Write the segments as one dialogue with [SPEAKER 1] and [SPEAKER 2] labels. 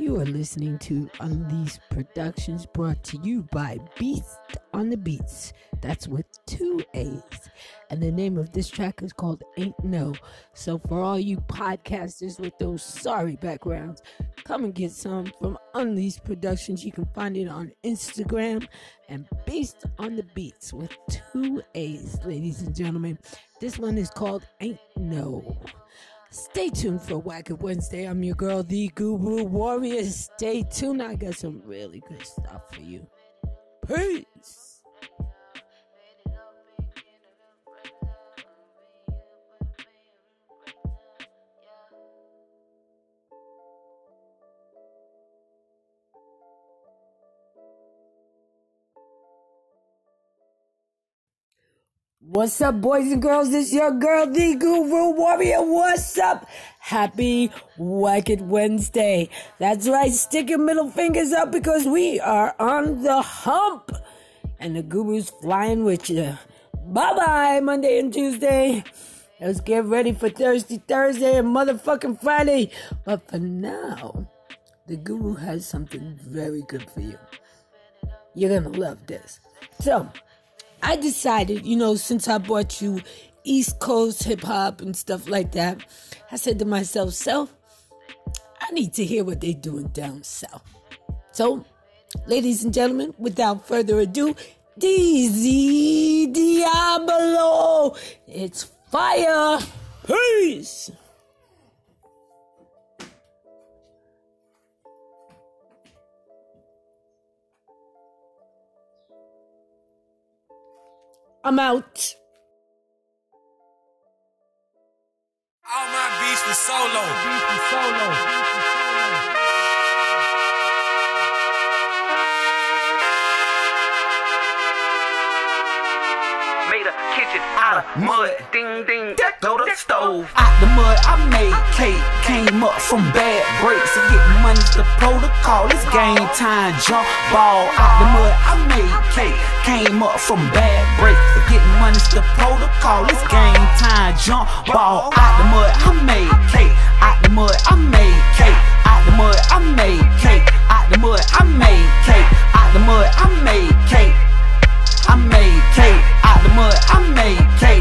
[SPEAKER 1] You are listening to Unleashed Productions, brought to you by Beast on the Beats. That's with 2 A's. And the name of this track is called Ain't No. So for all you podcasters with those sorry backgrounds, come and get some from Unleashed Productions. You can find it on Instagram and Beast on the Beats with 2 A's, ladies and gentlemen. This one is called Ain't No. Stay tuned for Wacked Wednesday. I'm your girl, the Guru Warrior. Stay tuned. I got some really good stuff for you. Peace. What's up, boys and girls? It's your girl, the Guru Warrior. What's up? Happy Wacked Wednesday. That's right. Stick your middle fingers up because we are on the hump. And the Guru's flying with you. Bye-bye, Monday and Tuesday. Let's get ready for Thursday and motherfucking Friday. But for now, the Guru has something very good for you. You're going to love this. So, I decided, since I brought you East Coast hip-hop and stuff like that, I said to myself, I need to hear what they doing down south. So, ladies and gentlemen, without further ado, DZ Diablo, it's fire. Peace. I'm out.
[SPEAKER 2] All my beats for solo.
[SPEAKER 3] Made a kitchen out of mud, ding ding, that go to the stove. Out the mud, I made cake, came up from bad breaks. To get money's the protocol, it's game time, jump ball. Out the mud, I made cake, came up from bad breaks. To get money's the protocol, it's game time, jump ball. Out the mud, I made cake, out the mud, I made cake, out the mud, I made cake, out the mud, I made cake, out the mud, I made cake. I made cake, out the mud, I made cake.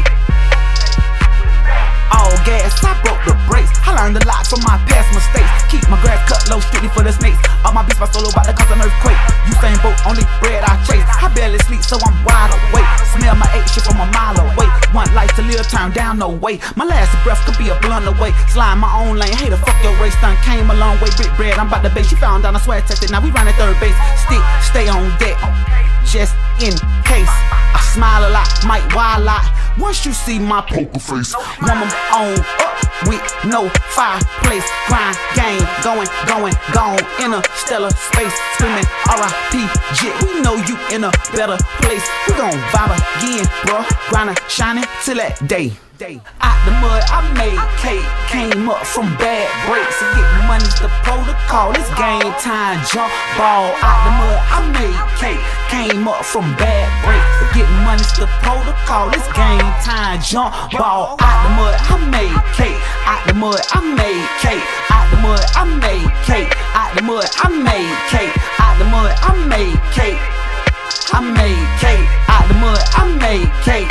[SPEAKER 3] All gas, I broke the brakes. I learned a lot from my past mistakes. Keep my grass cut low, strictly for the snakes. All my beats by solo about to cause an earthquake. You same boat, only bread I chase. I barely sleep, so I'm wide awake. Smell my eight shit from a mile away. One life to live, turn down, no way. My last breath could be a blunt away. Slide my own lane, hey, the fuck your race done came a long way. Big bread, I'm about to base. She found down a sweat tested, now we run at third base. Stick, stay on deck. Just in case. I smile a lot, might wild a lot. Once you see my poker face, woman on up with no fireplace. Grind game, going, gone in a stellar space. Screaming R.I.P. Jit, we know you in a better place. We gon' vibe again, bruh. Grindin', shining till that day. Out the mud, I made cake, came up from bad breaks. To get money's the protocol, it's game time, jump ball. Out the mud, I made cake, came up from bad breaks. To get money's the protocol, it's game time, jump ball. Out the mud, I made cake, out the mud, I made cake, out the mud, I made cake, out the mud, I made cake, out the mud, I made cake, I made cake, out the mud, I made cake.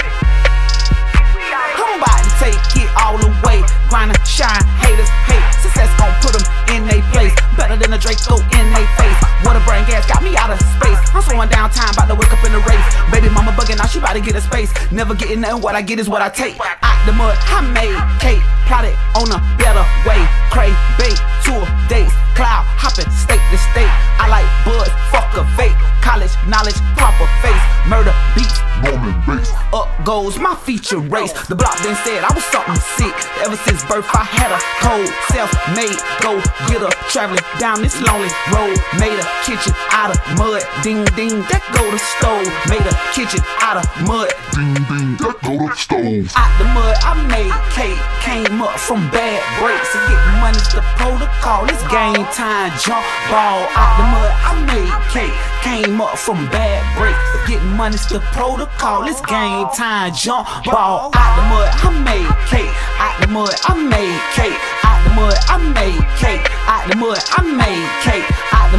[SPEAKER 3] I'm about to take it all the way. Grindin', shine, haters hate. Success gon' put them in they place. Better than a Draco in they face. Water brain gas got me out of space. I'm slowing down time, about to wake up in the race. Baby mama bugging out, she about to get a space. Never getting nothing, what I get is what I take. Out the mud, I made cake. Plotted on a better way. Cray bait, tour dates. Cloud hopping, state to state. I like buds, fuck a vape. College knowledge, proper face. Murder beats, Norman Bates. Up goes my feature race. The block then said I was something sick. Ever since birth I had a cold, self-made, go get her. Traveling down this lonely road. Made a kitchen out of mud. Ding ding, that go to stove. Made a kitchen out of mud.
[SPEAKER 4] Ding ding, that go to stove.
[SPEAKER 3] Out the mud, I made cake. Came up from bad breaks. To get money's the protocol. It's game time, jump ball. Out the mud, I made cake. Came up from bad breaks. To get money's the protocol. It's game time, jump ball. Out the mud, I made cake. Out the mud, I made cake. Out the mud, I made cake. Out the mud, I made cake.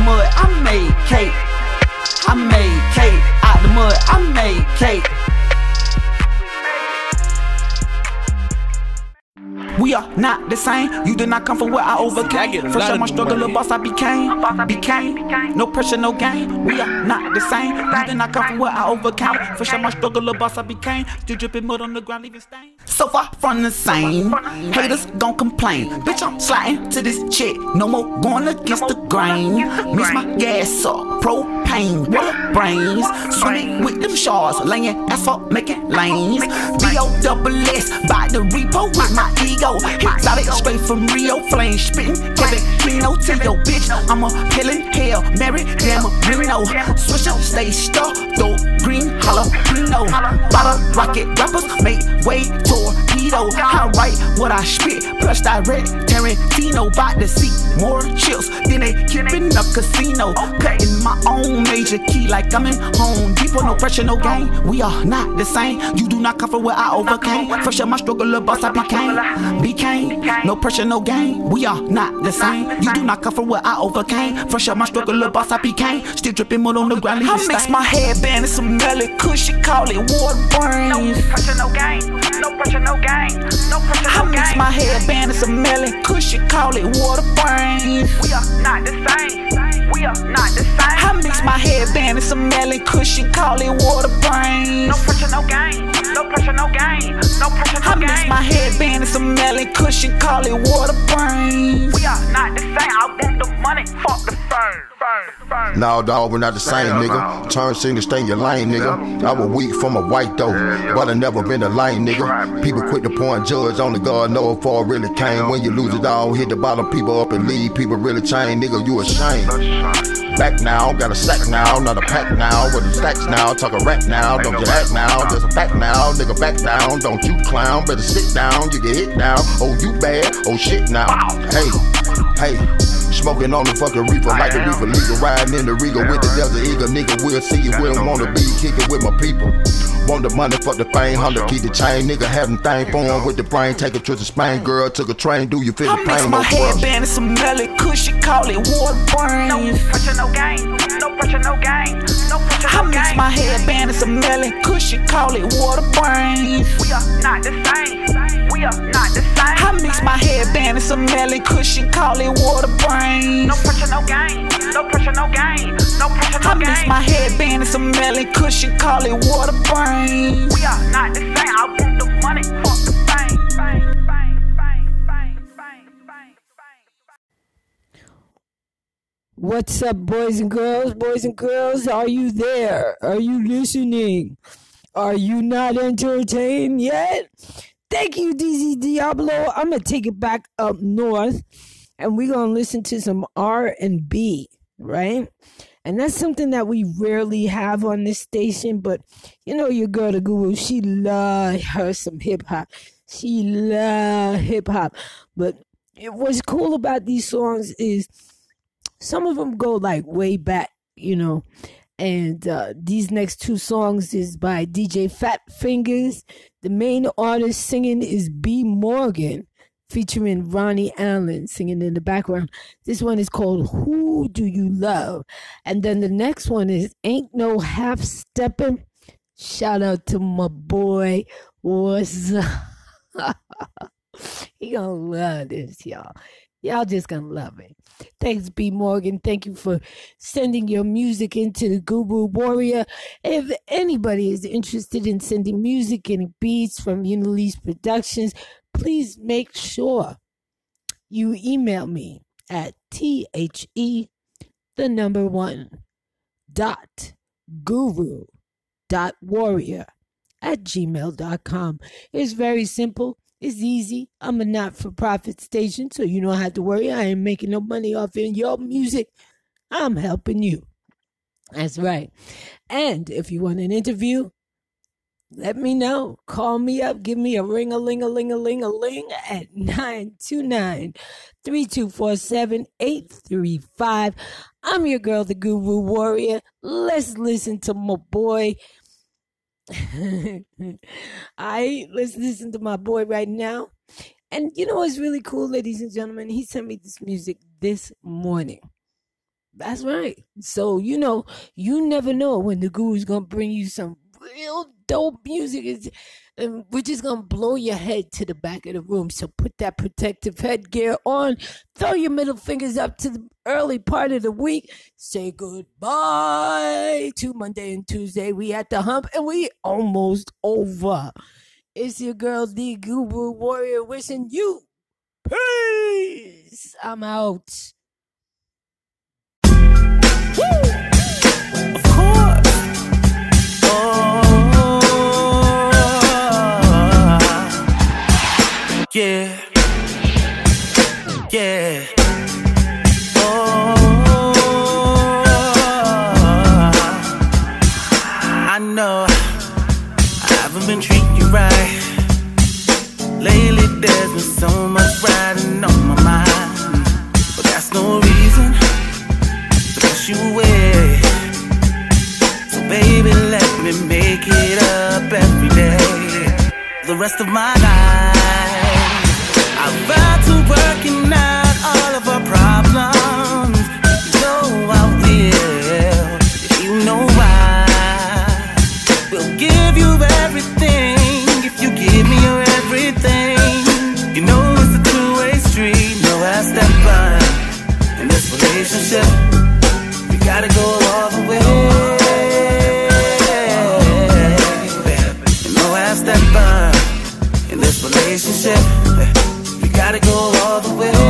[SPEAKER 3] mud, I made cake. I made cake. Out the mud, I made cake. We are not the same. You did not come from where I overcame. Fresh out my struggle, the boss I became. No pressure, no gain. We are not the same. You did not come from where I overcame. Fresh out my struggle, the boss I became. Still dripping mud on the ground, leaving stains. So far from the same. Haters gon' complain. Bitch, I'm sliding to this chick. No more going against the grain. Mix my gas up, propane, water brains. Swimming with them shards, laying asphalt, making lanes. B-O-double-S, by the repo with my ego. Exotic straight from Rio, flame spitting Kevin Keno to your bitch. I'm a pillin' hell, Mary, damn Reno. Switch up, stay stuck, though green jalapeno. Bottle rocket rappers make way torpedo. I write what I spit, plus direct Tarantino. Bout to see more chills than they keep in a casino. Cutting my own major key like I'm in Home Depot. No pressure, no gain. We are not the same. You do not come from where I overcame. Fresh out my struggle, the boss I became. No pressure, no gain. We are not the same. You do not come from where I overcame. Fresh out my struggle, the boss I became. Still dripping mud on the ground. I mix my headband and some melon kush. You call it water brains. No pressure, no gain. No pressure, no gain. No pressure, no gain. I mix my headband and some melon kush. You call it water brains. We are not the same. We are not the same. I mix my headband and some melon kush. You call it water brains. No pressure, no gain. No pressure, no gain. No pressure, no gain. I mix my headband and some melon cushion, call it water brains. We are not the same. I want the money, fuck the fame.
[SPEAKER 4] Nah, dawg, we're not the same, nigga. Turn signal, stay in your lane, nigga. I was weak from a white though, but I never been a lane, nigga. People quit the point judge, only God know if I really came. When you lose it all, hit the bottom, people up and leave. People really change, nigga, you ashamed. Back now, got a sack now, not a pack now. With the stacks now, talk a rap now. Don't you act now, just a back now. Nigga, back down, don't you clown. Better sit down, you get hit now. Oh, you bad, oh shit now. Hey, smoking on the fucking reefer like the reefer legal. Riding in the Regal with the Desert Eagle. Nigga, we'll see you, we don't wanna be kicking with my people. Want the money, fuck the fame, 100 keep the chain. Nigga having thing for with the brain. Take a trip to Spain, girl, took a train. Do you feel the pain?
[SPEAKER 3] I mix my headband and some melon kush. You call it water brains. No pressure, no gain. No pressure, no gain. No pressure, no gain. I mix my headband and some melon kush. You call it water brains. We are not the same. We are not the same. I mix my headband and some melon kush. You call it water brains. No pressure, no gain. No pressure, no gain. No pressure, no gain. I mix my headband and some melon kush. You call it water brains. We are not the same. I want the money, fuck the fame.
[SPEAKER 1] What's up, boys and girls? Boys and girls, are you there? Are you listening? Are you not entertained yet? Thank you, DZ Diablo. I'm going to take it back up north, and we're going to listen to some R&B, right? And that's something that we rarely have on this station, but you know your girl, the Guru, she love her some hip-hop. She love hip-hop. But what's cool about these songs is some of them go like way back, you know. And these next two songs is by DJ Fat Fingers. The main artist singing is B. Morgan, featuring Ronnie Allen singing in the background. This one is called Who Do You Love? And then the next one is Ain't No Half Steppin'. Shout out to my boy. What's up? He gonna love this, y'all. Y'all just gonna love it. Thanks, B. Morgan. Thank you for sending your music into the Guru Warrior. If anybody is interested in sending music and beats from Unilise Productions, please make sure you email me at the1.guru.warrior@gmail.com. It's very simple. It's easy. I'm a not-for-profit station, so you don't have to worry. I ain't making no money off of your music. I'm helping you. That's right. And if you want an interview, let me know. Call me up. Give me a ring-a-ling-a-ling-a-ling-a-ling at 929-3247-835. I'm your girl, the Guru Warrior. Let's listen to my boy. Let's listen to my boy right now. And you know what's really cool, ladies and gentlemen? He sent me this music this morning. That's right. So, you never know when the guru's going to bring you some real dope music. And we're just going to blow your head to the back of the room. So put that protective headgear on. Throw your middle fingers up to the early part of the week. Say goodbye to Monday and Tuesday. We at the hump and we almost over. It's your girl, the Guru Warrior, wishing you peace. I'm out.
[SPEAKER 5] Of course. Oh, yeah. Yeah. Oh, I know I haven't been treating you right. Lately there's been so much riding on my mind, but that's no reason to push you away. So baby, let me make it up every day, the rest of my life. I'd rather working out all of our problems. You know I will, if you know why. We'll give you everything if you give me your everything. You know it's a two-way street, no half step by. In this relationship, we gotta go all the way. No half step by. In this relationship, we gotta go all the way.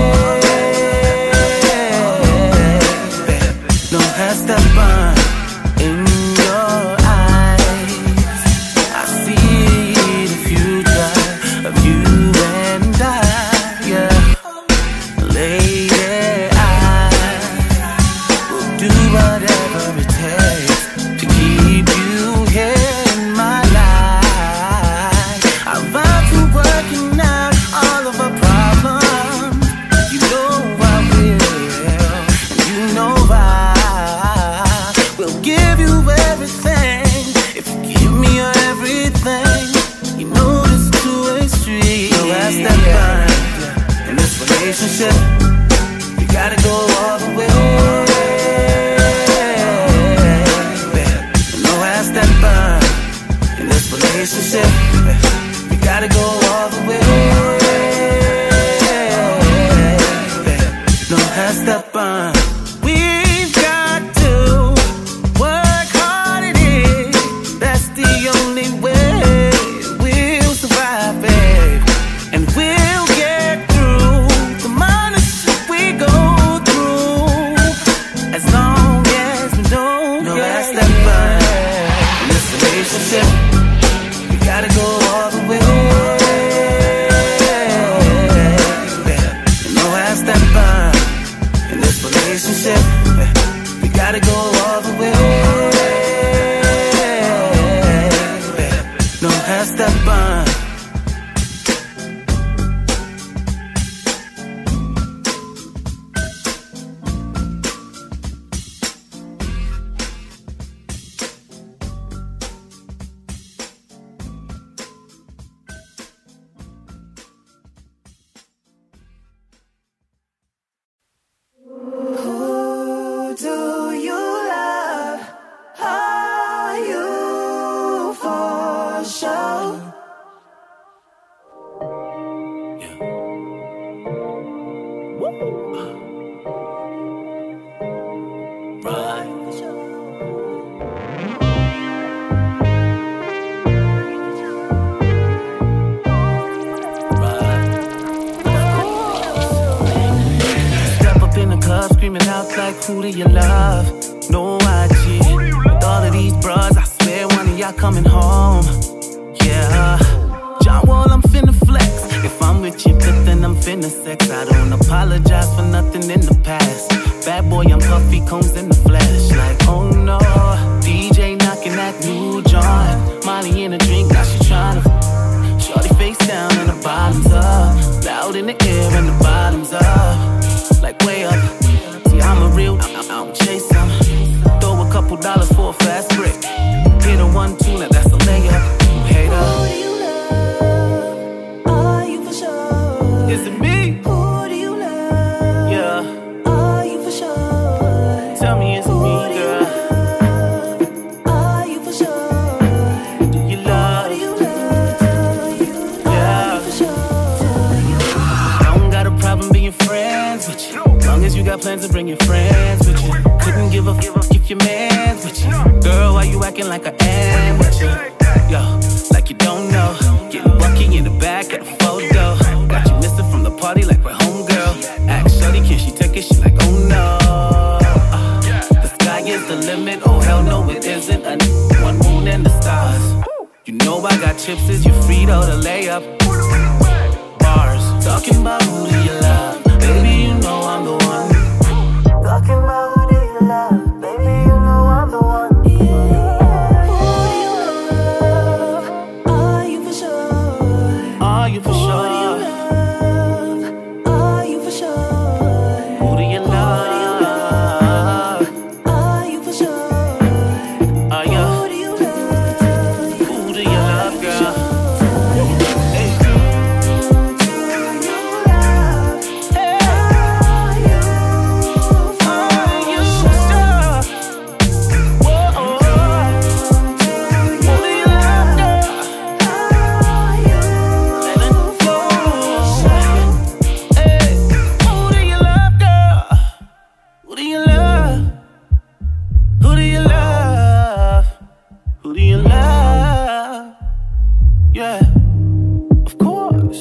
[SPEAKER 5] No half step by. In your eyes, I see the future of you and I, yeah. Lady, I will do whatever it takes to keep you here in my life. I'm about to working out all of our problems. You know I will, and you know I will give you everything if you give me your everything. You know this two-way street, no half step by. In this relationship, we gotta go all the way. No half step by. In this relationship, we gotta go all the way. No half step by. We've got to work hard at it. That's the only way we'll survive, babe. And we'll get through the minor shit we go through, as long as we know. No half step by. In this relationship, we gotta go all the way. No half step by. In this relationship, we gotta go all the way. No half step by. Who do you love? Are you for sure? Right. Step up in the club, screaming out like, who do you love? No IG. With all of these bras, I swear one of y'all coming home. Yeah. John Wall, I'm finna flex. If I'm with you, but then I'm finna sex. I don't apologize for nothing in the past. Bad boy, I'm puffy combs in the flesh. Like, oh no. DJ knocking that new joint. Molly in a drink, now she tryna. Shorty face down and the bottoms up. Loud in the air and the bottoms up. Like way up. See, I'm a real, I don't chase them. Throw a couple dollars for a fast break. Hit a 1-2, now that's a layup. Hater. Who do you love? Are you for sure? Is it me? Who do you love? Yeah. Are you for sure? got plans to bring your friends with you. Couldn't give a fuck if your man's with you. Girl, why you acting like I am with you? Yo, like you don't know. Getting bucky in the back of the photo. Got you missing from the party like we're homegirl. Ask shorty, can she take it? She like, oh no. The sky is the limit. Oh hell no, it isn't. One moon and the stars. You know I got chips, is you free though to lay up? Bars, talking about who do you love? Baby, you know I'm the one. Talking about who do you love? Baby, you know I'm the one. Are you for sure? Are you for sure? Are you for sure? Who do you love? Are you for sure? Are you? Who do you love, girl? Hey. Yeah, of course.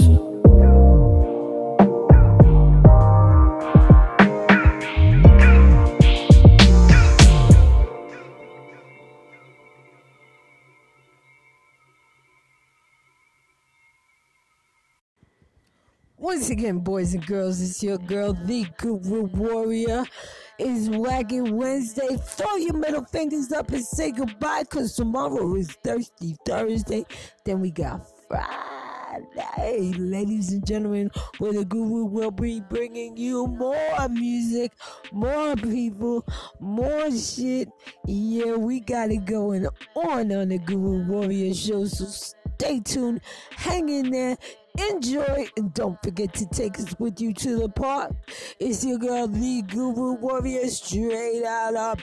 [SPEAKER 1] Once again, boys and girls, it's your girl, the Guru Warrior. It's Wacky Wednesday. Throw your middle fingers up and say goodbye, because tomorrow is Thirsty Thursday. Then we got Friday. Ladies and gentlemen, where the Guru will be bringing you more music, more people, more shit. Yeah, we got it going on the Guru Warrior Show, so stay tuned, hang in there. Enjoy, and don't forget to take us with you to the park. It's your girl, the Guru Warrior, straight out of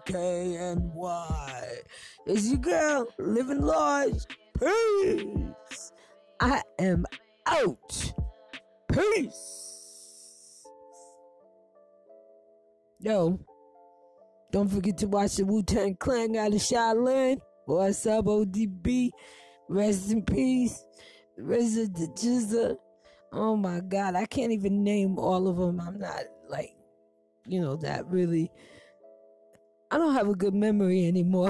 [SPEAKER 1] BKNY. It's your girl, living large. Peace. I am out. Peace. Yo, don't forget to watch the Wu-Tang Clan out of Shaolin. What's up, ODB? Rest in peace. RZA, the GZA. Oh my God, I can't even name all of them. I'm not like, that really. I don't have a good memory anymore.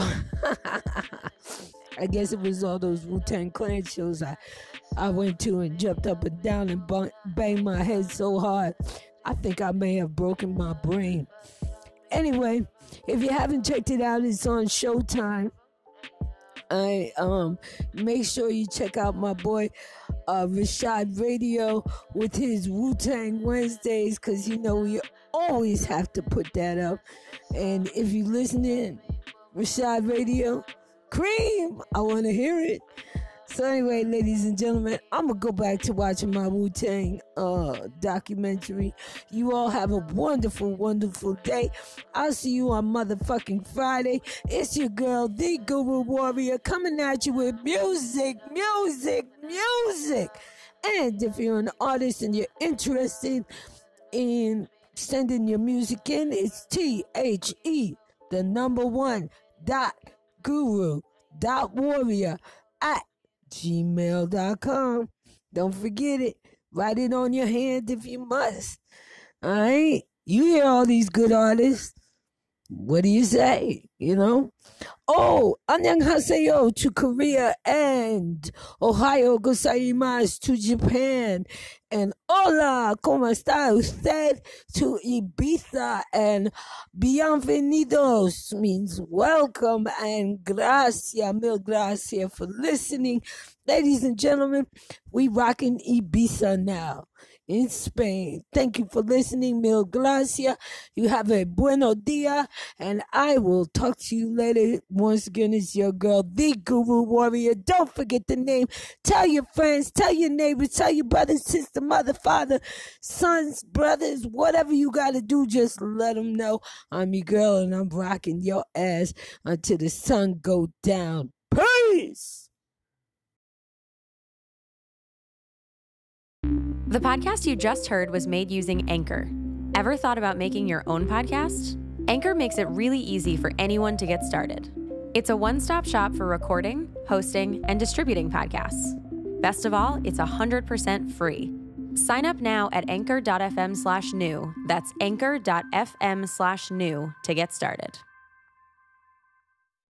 [SPEAKER 1] I guess it was all those Wu-Tang Clan shows I went to and jumped up and down and banged my head so hard. I think I may have broken my brain. Anyway, if you haven't checked it out, it's on Showtime. Make sure you check out my boy Rashad Radio with his Wu-Tang Wednesdays, because we always have to put that up. And if you listening, Rashad Radio, Cream, I want to hear it. So anyway, ladies and gentlemen, I'm going to go back to watching my Wu-Tang documentary. You all have a wonderful, wonderful day. I'll see you on motherfucking Friday. It's your girl, the Guru Warrior, coming at you with music. And if you're an artist and you're interested in sending your music in, it's THE1.guru.warrior@gmail.com. Don't forget it. Write it on your hand if you must. Alright? You hear all these good artists. What do you say? Oh, annyeonghaseyo to Korea and Ohio gozaimasu to Japan. And hola, ¿cómo está usted? To Ibiza. And bienvenidos means welcome, and gracias, mil gracias for listening. Ladies and gentlemen, we rocking Ibiza now in Spain. Thank you for listening, mil gracias. You have a bueno dia, and I will talk to you later. Once again, it's your girl, the Guru Warrior. Don't forget the name. Tell your friends, tell your neighbors, tell your brothers, sister, mother, father, sons, brothers, whatever you got to do, just let them know I'm your girl and I'm rocking your ass until the sun go down. Peace!
[SPEAKER 6] The podcast you just heard was made using Anchor. Ever thought about making your own podcast? Anchor makes it really easy for anyone to get started. It's a one-stop shop for recording, hosting, and distributing podcasts. Best of all, it's 100% free. Sign up now at anchor.fm/new. That's anchor.fm/new to get started.